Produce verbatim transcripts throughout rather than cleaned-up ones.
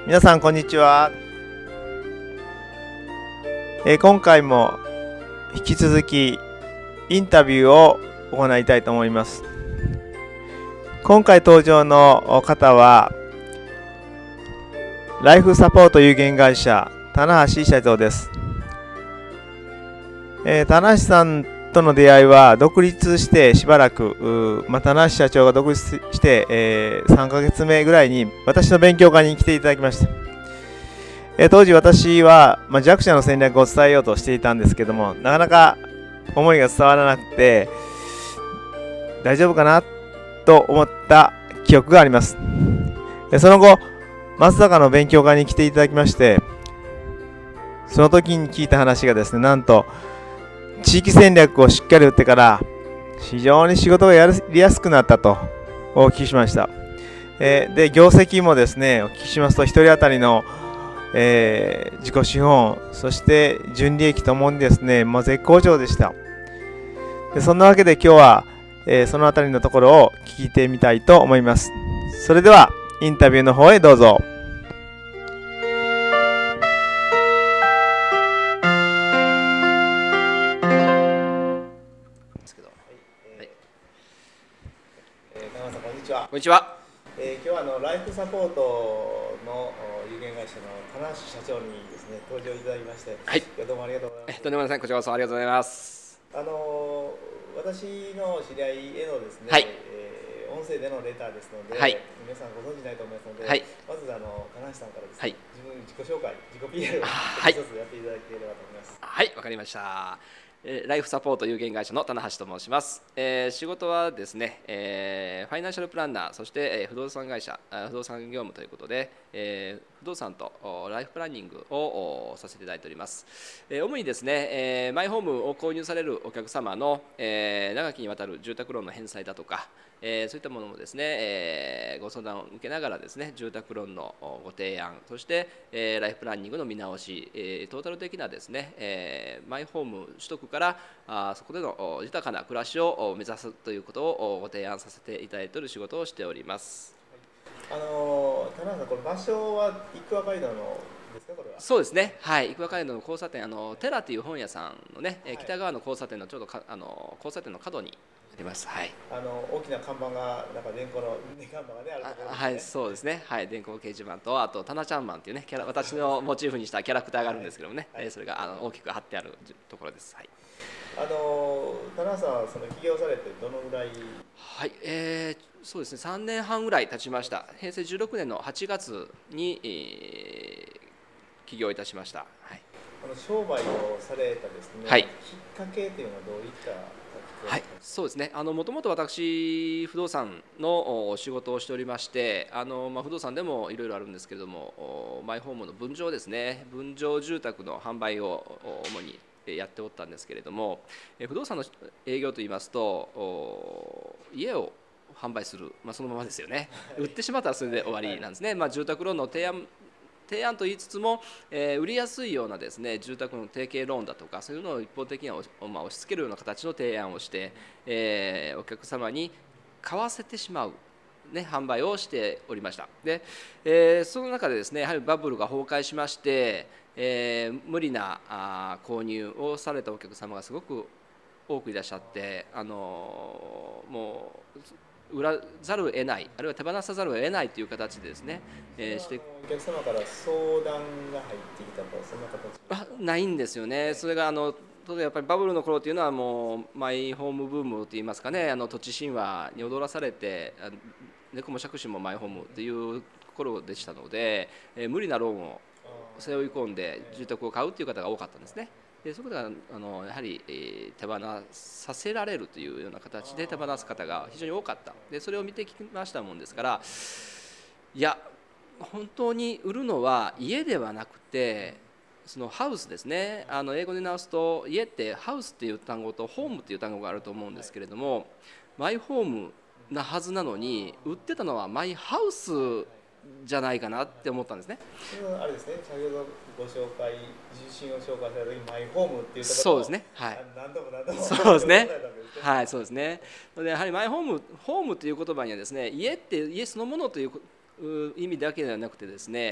皆さんこんにちは。えー、今回も引き続きインタビューを行いたいと思います。今回登場の方はライフサポート有限会社棚橋社長です。えー、棚橋さんとの出会いは独立してしばらく、まあ、棚橋社長が独立して、えー、さんかげつめぐらいに私の勉強会に来ていただきました。えー、当時私は、まあ、弱者の戦略を伝えようとしていたんですけども、なかなか思いが伝わらなくて大丈夫かなと思った記憶があります。でその後松坂の勉強会に来ていただきまして、その時に聞いた話がですね、なんと地域戦略をしっかり打ってから非常に仕事がやりやすくなったとお聞きしました。えー、で業績もですね、お聞きしますとひとり当たりの、えー、自己資本、そして純利益ともにですね、もう絶好調でした。でそんなわけで今日は、えー、そのあたりのところを聞いてみたいと思います。それではインタビューの方へどうぞ。 こんにちは。 えー、今日はあのライフサポートの有限会社の棚橋社長にですね登場いただきまして、 はい、 どうもありがとうございます。 えとんでもないです。こちらこそありがとうございます。 あの私の知り合いへのですね、 はい、 えー、音声でのレターですので、 はい、 皆さんご存知ないと思いますので、 はい、 まずあの棚橋さんからですね、 はい、 自分自己紹介、自己 ピーアール を一つやっていただければと思います。 はい、わかりました。ライフサポート有限会社の棚橋と申します。えー、仕事はですね、えー、ファイナンシャルプランナー、そして、えー、不動産会社、不動産業務ということで、えー、不動産とライフプランニングをさせていただいております。えー、主にですね、えー、マイホームを購入されるお客様の、えー、長きにわたる住宅ローンの返済だとか、えー、そういったものもですね、えー、ご相談を受けながらですね、住宅ローンのご提案、そして、えー、ライフプランニングの見直し、えー、トータル的なですね、えー、マイホーム取得からあそこでの豊かな暮らしを目指すということをご提案させていただいている仕事をしております。 はい、あの田中さん、これ場所は生和街道のですか、これは。 そうですね、はい、生和街道の交差点、あのテラという本屋さんのね、はい、北側の交差点のちょうどかあの交差点の角にあります。はい、 あの大きな看板がなんか電光の電看板がねあるところですね。 はい、そうですね、はい、電光掲示板とあとタナちゃんマンっていうねキャラ、私のモチーフにしたキャラクターがあるんですけどもね、はいはい、それがあの大きく貼ってあるところです。はい、 あの田中さんはその起業されてどのぐらい。 はい、えー、そうですね、さんねんはんぐらい経ちました。へいせいじゅうろくねんのはちがつに、えー、起業いたしました。はい、 あの商売をされたですね、 はい、 きっかけというのはどういったはい、そうですね、もともと私不動産の仕事をしておりまして、あの、まあ、不動産でもいろいろあるんですけれども、マイホームの分譲ですね、分譲住宅の販売を主にやっておったんですけれども、不動産の営業といいますと家を販売する、まあ、そのままですよね。売ってしまったらそれで終わりなんですね。まあ、住宅ローンの提案提案と言いつつも、えー、売りやすいようなですね住宅の提携ローンだとかそういうのを一方的には、まあ、押し付けるような形の提案をして、えー、お客様に買わせてしまう、ね、販売をしておりました。で、えー、その中でですねやはりバブルが崩壊しまして、えー、無理なあ購入をされたお客様がすごく多くいらっしゃって、あのー、もう売らざるを得ない、あるいは手放さざるを得ないという形でですね、えー、してお客様から相談が入ってきたと、そんな形あないんですよね。それがあのやっぱりバブルの頃というのはもうマイホームブームといいますかね、あの土地神話に踊らされて猫も借子もマイホームという頃でしたので、えー、無理なローンを背負い込んで住宅を買うという方が多かったんですね。でそこであのやはり、えー、手放させられるというような形で手放す方が非常に多かった。でそれを見てきましたもんですから、いや本当に売るのは家ではなくてそのハウスですね。あの英語で直すと家ってハウスっていう単語とホームっていう単語があると思うんですけれども、マイホームなはずなのに売ってたのはマイハウスじゃないかなって思ったんですね。 あれですね、先ほどご紹介、自身を紹介された時にマイホームっていうところをそうですね、はい、 何度も何度もそうですね、はい、そうですね。でやはりマイホーム、ホームという言葉にはですね、家って家そのものという意味だけではなくてですね、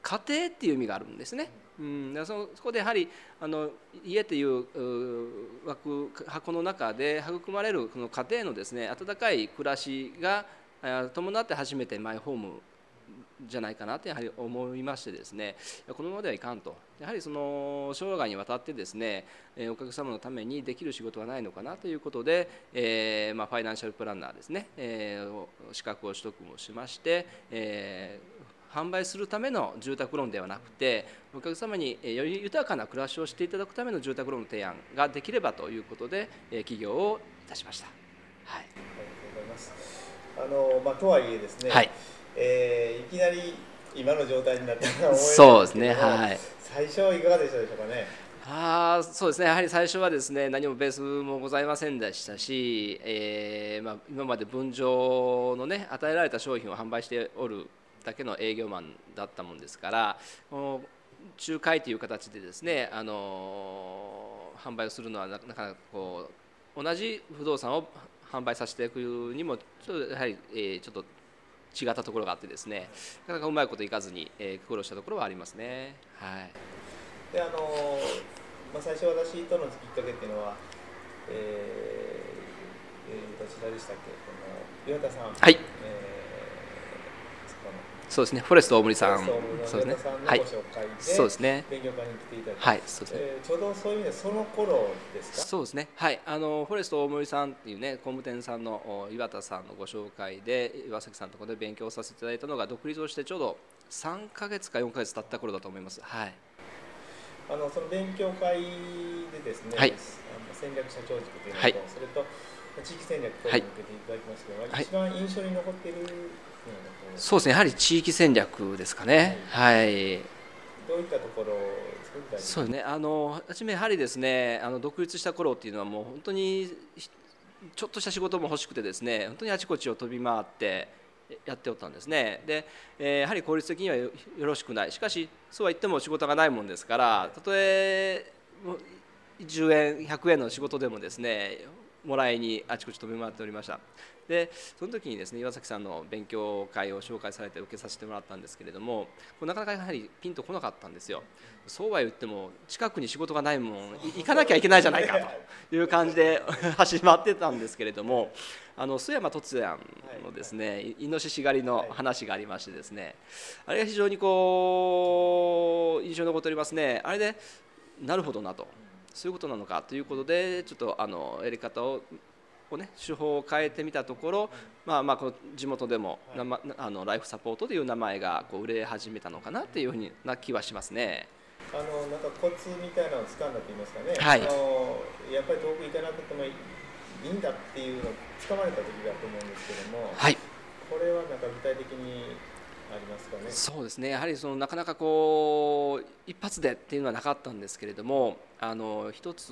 家庭っていう意味があるんですね。うん、だからそこでやはりあの家という枠箱の中で育まれるこの家庭のですね温かい暮らしが伴って初めてマイホームじゃないかなってやはり思いましてですね、このままではいかんと、やはりその生涯にわたってですねお客様のためにできる仕事はないのかなということで、えーまあ、ファイナンシャルプランナーですね、えー、資格を取得もしまして、えー、販売するための住宅ローンではなくてお客様により豊かな暮らしをしていただくための住宅ローンの提案ができればということで起業をいたしました。はい、ありがとうございます。あの、まあ、とはいえですね、はい、えー、いきなり今の状態になったのは思えないんですけども、そうですね、はい、最初はいかがでしたでしょうかね。 あそうですね、やはり最初はですね何もベースもございませんでしたし、えーまあ、今まで分譲のね与えられた商品を販売しておるだけの営業マンだったもんですから、この仲介という形でですね、あの販売をするのはなかなかこう同じ不動産を販売させていくにもちょっとやはり、えー、ちょっと違ったところがあってですね、なかなかうまいこといかずに、えー、苦労したところはありますね。はい。 であのまあ、最初私とのきっかけっていうのは、えーえー、どちらでしたっけ、この岩田さん、 はい、 えーそうですね、フォレスト大森さん、 そうですね、はい、そうですね、勉強会に来ていただいて、はい、そうですね、えー、ちょうどそういう意味でその頃ですか。 そうですね、はい、あのフォレスト大森さんっていうね工務店さんの岩田さんのご紹介で岩崎さんのところで勉強させていただいたのが独立をしてちょうどさんかげつかよんかげつ経った頃だと思います。はい。 あのその勉強会でですね、はい、あの戦略社長塾というのと、はい、それと地域戦略等を受けていただきましたけど、はい、一番印象に残っているのは、 そうですね、やはり地域戦略ですかね。はい、はい、 どういったところを作ったりですか。 そうですね、あの初めやはりですねあの独立した頃っていうのはもう本当にちょっとした仕事も欲しくてですね本当にあちこちを飛び回ってやっておったんですね。で、えー、やはり効率的には よ, よろしくない。しかしそうは言っても仕事がないもんですから、たとえじゅうえんひゃくえんの仕事でもですねもらいにあちこち飛び回っておりました。でその時にですね岩崎さんの勉強会を紹介されて受けさせてもらったんですけれども、これなかなかやはりピンとこなかったんですよ。そうは言っても近くに仕事がないもん行かなきゃいけないじゃないかという感じで始まってたんですけれども、あの須山突也のですねイノシシ狩りの話がありましてですね、あれが非常にこう印象に残っておりますね。あれでなるほどなと、そういうことなのかということでちょっとあのやり方ををね、手法を変えてみたところ、まあ、まあこの地元でも、はい、あのライフサポートという名前がこう売れ始めたのかなというふうな気はしますね。 あのなんかコツみたいなのをつかんだと言いますかね、 はい、 あのやっぱり遠く行かなくてもいいんだっていうのをつかまれた時だと思うんですけども、 はい、 これはなんか具体的にありますかね。 そうですね、やはりそのなかなかこう一発でっていうのはなかったんですけれども、あの一つ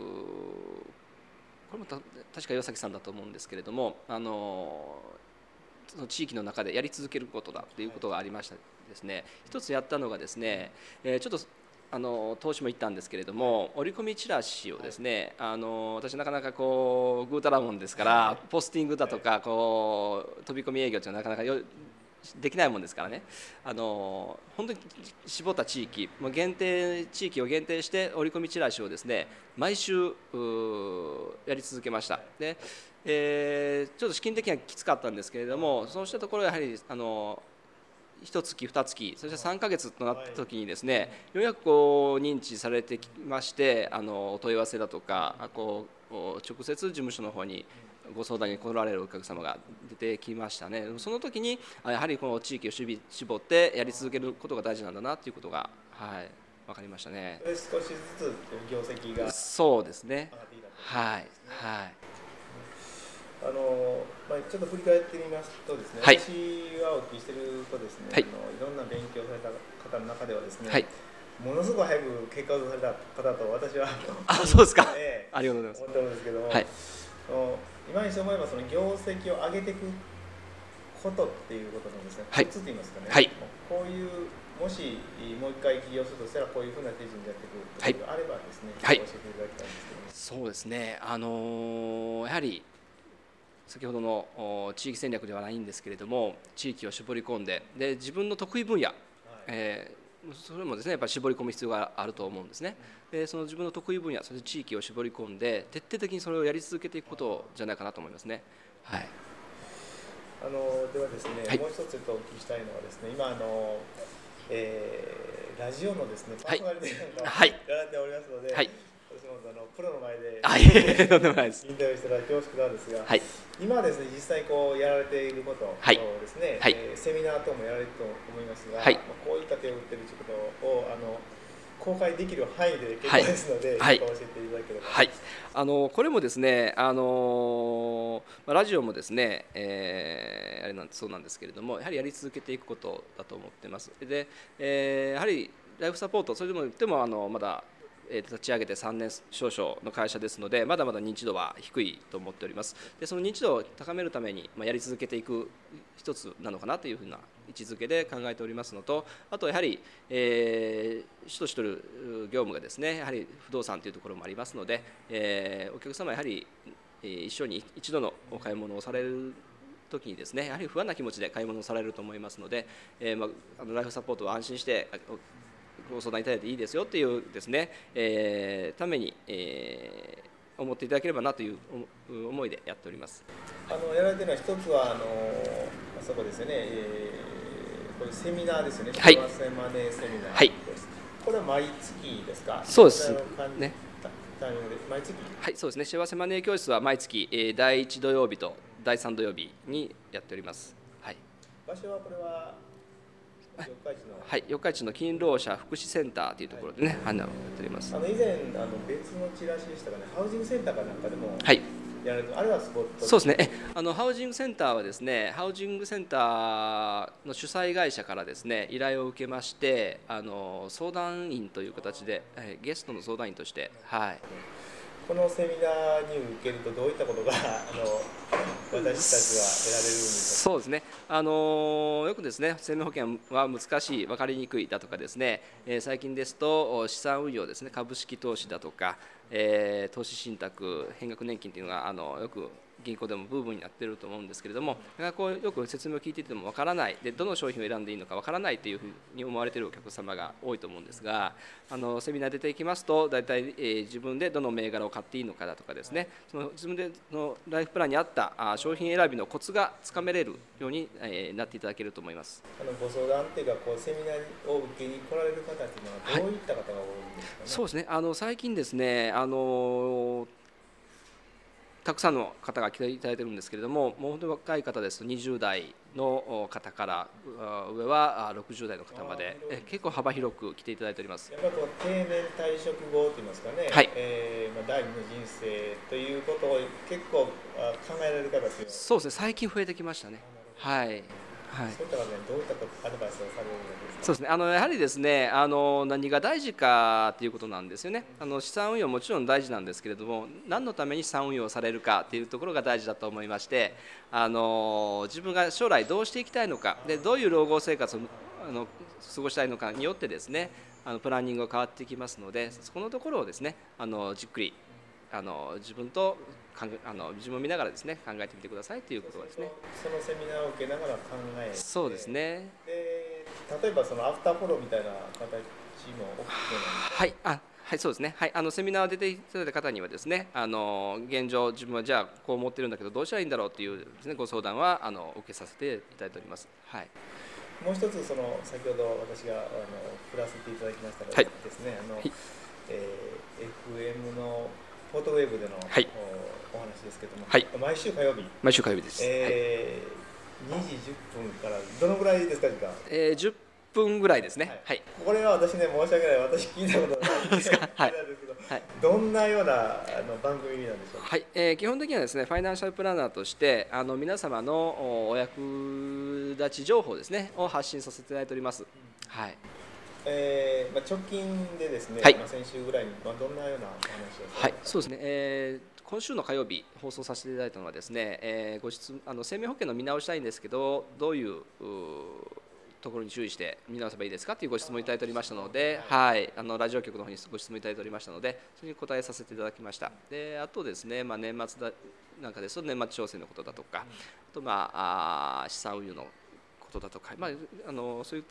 これもた確か岩崎さんだと思うんですけれども、あのその地域の中でやり続けることだということがありましたですね。一つやったのがですね、えー、ちょっとあの投資も行ったんですけれども、折り込みチラシをですね、あの私なかなかこうぐうたらもんですから、ポスティングだとかこう飛び込み営業というのはなかなかよできないもんですからね、あの本当に絞った地域、限定地域を限定して折り込みチラシをですね毎週やり続けました。で、えー、ちょっと資金的にはきつかったんですけれども、そうしたところやはりあのいっかげつ、にかげつ、そしてさんかげつとなった時にですね、ようやくこう認知されてきまして、あのお問い合わせだとかこう直接事務所の方にご相談に来られるお客様が出てきましたね。その時にやはりこの地域を絞ってやり続けることが大事なんだなということが、はい、分かりましたね。 少しずつ業績がそうですね、はい、はい、 あのまあ、ちょっと振り返ってみますとですね、 はい、 私がお聞きしているとですね、はい、あのいろんな勉強された方の中ではですね、はい、ものすごく早く結果をされた方と私はあ、そうですか、えー、ありがとうございます。 思ってるんですけども、はい、今にして思えばその業績を上げていくことっていうことなんですね。コツって言いますかね、はい、こういうもしもう一回起業するとしたらこういうふうな手順でやっていくことがあればですね、はい、教えていただきたいんですけども。 そうですね、あのー、やはり先ほどの地域戦略ではないんですけれども、地域を絞り込んで、で自分の得意分野、はい、えそれもですねやっぱり絞り込む必要があると思うんですね。でその自分の得意分野、そして地域を絞り込んで徹底的にそれをやり続けていくことじゃないかなと思いますね。はい。 あのではですね、 はい、 もう一つお聞きしたいのはですね、今あの、えー、ラジオのですねパーソナリティなんかをやられておりますので、はい、私もあのプロの前で、 はい、インタビューしたら恐縮なんですが、 はい、今ですね実際こうやられていることをですね、はい、えー、セミナー等もやられると思いますが、はい、こういった手を打っているということをあの公開できる範囲で結構ですので、はい、教えていただければ。 はい、あのこれもですね、あのラジオもですね、えー、あれなんそうなんですけれども、やはりやり続けていくことだと思っています。で、えー、やはりライフサポート、それでも言ってもあのまだ立ち上げてさんねん少々の会社ですので、まだまだ認知度は低いと思っております。でその認知度を高めるために、まあ、やり続けていく一つなのかなというふうな位置づけで考えておりますのと、あとやはり、えー、主としている業務がですね、やはり不動産というところもありますので、えー、お客様やはり、えー、一緒に一度のお買い物をされる時にですね、やはり不安な気持ちで買い物をされると思いますので、えーまあ、あのライフサポートを安心してご相談いただいていいですよというですね、えー、ために、えー、思っていただければなという思いでやっております。 あのやられているのは一つはあのそこですよね、えー、これセミナーですよね。 はい。 幸せマネーセミナーです。 はい。 これは毎月ですか。 そうですね。 毎月。 はい、そうですね。幸せマネー教室は毎月、えー、だいいち土曜日とだいさん土曜日にやっております。はい。 場所はこれは四日市の、 はい、四日市の勤労者福祉センターというところでね、はい、やっております。 あの以前あの別のチラシでしたかね、ハウジングセンターかなんかでも、 はい、 やるあれはスポット。 そうですね。えあのハウジングセンターはですね、ハウジングセンターの主催会社からですね依頼を受けまして、あの相談員という形で、えゲストの相談員として、はい。 このセミナーに受けるとどういったことがあの私たちは得られるんですか。そうですね。あのよくですね、生命保険は難しい、分かりにくいだとかですね、えー、最近ですと資産運用ですね、株式投資だとか、えー、投資信託、変額年金というのがあのよく銀行でもブームになっていると思うんですけれども、こうよく説明を聞いていてもわからないで、どの商品を選んでいいのかわからないというふうに思われているお客様が多いと思うんですが、あのセミナー出ていきますと、大体、えー、自分でどの銘柄を買っていいのかだとかですね、その自分でのライフプランに合ったあ商品選びのコツがつかめれるように、えー、なっていただけると思います。 あのご相談というかこうセミナーを受けに来られる方というのはどういった方が多いんですかね。はい、 そうですね。あの最近ですね、あのたくさんの方が来ていただいているんですけれども、もう本当に若い方ですとにじゅう代の方から上はろくじゅう代の方まで結構幅広く来ていただいております。 やっぱりこう定年退職後といいますかね、 はい、 えーまあ、第二の人生ということを結構考えられる方というのは。 そうですね、最近増えてきましたね。はい。はい、 そういった方にどういったアドバイスをされるのですか。 そうですね、あのやはりですね、あの何が大事かということなんですよね。あの資産運用もちろん大事なんですけれども、何のために資産運用をされるかというところが大事だと思いまして、あの自分が将来どうしていきたいのかで、どういう老後生活をあの過ごしたいのかによってですね、あのプランニングが変わってきますので、そこのところをですね、あのじっくりあの自分とあの自分を見ながらですね考えてみてくださいということですね。 そのセミナーを受けながら考えて、 そうですね。 で例えばそのアフターフォローみたいな形も OK なんですか。 はい、あはい、そうですね。はい、あのセミナー出ていただいた方にはですね、あの現状自分はじゃあこう思ってるんだけどどうしたらいいんだろうというですねご相談はあの受けさせていただいております。はい。 もう一つその先ほど私があの振らせていただきましたがですね、はい、あの、はい、えー、エフエム のフォートウェーブでの、はい、お, お話ですけども、はい、毎週火曜日、 毎週火曜日です。 えーはい、にじじゅっぷんからどのぐらいですか時間？ えー、じゅっぷんぐらいですね。はい。はい、 これは私ね申し訳ない、私聞いたことないですか。はい。はい、どんなようなあの番組なんでしょうか。 はい、えー、基本的にはですねファイナンシャルプランナーとしてあの皆様のお役立ち情報ですねを発信させていただいております。うん、はい。 えーまあ、直近でですね、 はい、 まあ、先週ぐらいに、まあ、どんなようなお話をされたか。 はい、そうですね、えー、今週の火曜日放送させていただいたのはですね、えー、ご質あの生命保険の見直したいんですけどどういうところに注意して見直せばいいですかというご質問いただいておりましたので、はい、あのラジオ局の方にご質問いただいておりましたのでそれに答えさせていただきました。であとですね、まあ、年末だなんかですと年末調整のことだとか、あと、まあ、あ資産運用のことだとか、まあ、あのそういった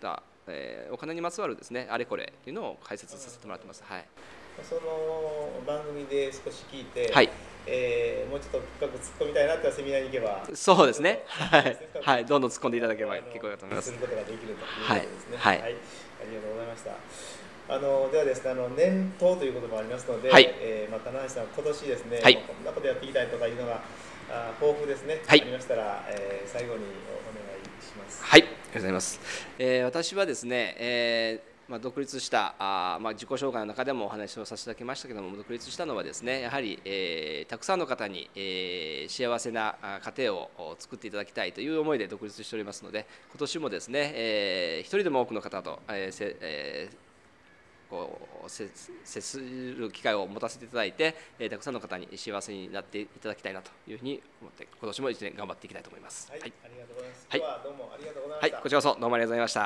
えー、お金にまつわるですねあれこれっていうのを解説させてもらってます。はい、 その番組で少し聞いて、 はい、 えー、もうちょっと深く突っ込みたいなってセミナーに行けば、 そうですね、はい、はい、どんどん突っ込んでいただければ結構だと思います。 することができるということですね。 はい、はい、 はい、ありがとうございました。あのではですね、あの年頭ということもありますので、 はい、 えーまあ、棚橋さん、今年ですね、 はい、 こんなことやっていきたいとかいうのがあ抱負ですね、 はい、 ありましたら、えー、最後にお願いします。 はい、ありがとうございます。えー、私はですね、えーまあ、独立したあ、まあ、自己紹介の中でもお話をさせていただきましたけども、独立したのはですねやはり、えー、たくさんの方に、えー、幸せな家庭を作っていただきたいという思いで独立しておりますので、今年もですね、えー、一人でも多くの方と、えーせえーこう接する機会を持たせていただいて、えー、たくさんの方に幸せになっていただきたいなというふうに思って今年も一年頑張っていきたいと思います。 はい、はい、ありがとうございます。 はい、 今日はどうもありがとうございました。 はい、こちらこそどうもありがとうございました。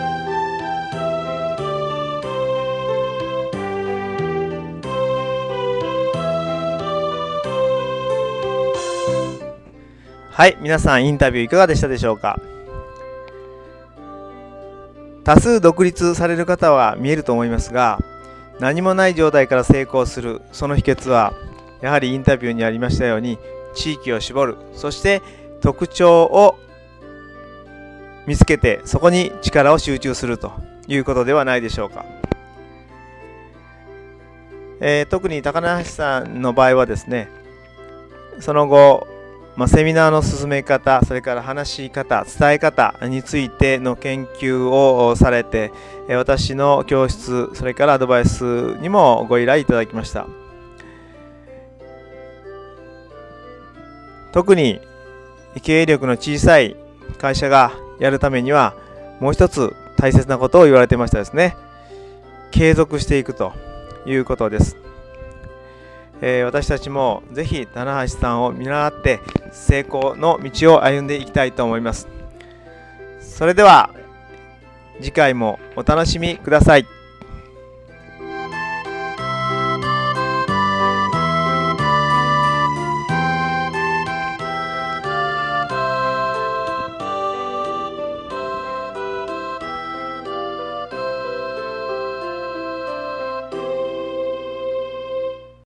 はい、皆さんインタビューいかがでしたでしょうか。多数独立される方は見えると思いますが、何もない状態から成功するその秘訣はやはりインタビューにありましたように地域を絞る、そして特徴を見つけてそこに力を集中するということではないでしょうか。えー、特に高梨さんの場合はですね、その後まあ、セミナーの進め方、それから話し方、伝え方についての研究をされて、私の教室、それからアドバイスにもご依頼いただきました。特に経営力の小さい会社がやるためには、もう一つ大切なことを言われてましたですね。継続していくということです。えー、私たちもぜひ棚橋さんを見習って成功の道を歩んでいきたいと思います。それでは次回もお楽しみください。